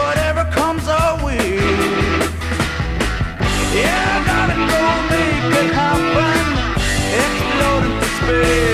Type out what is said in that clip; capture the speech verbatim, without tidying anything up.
whatever comes our way. Yeah, I gotta go make it happen, explode into space.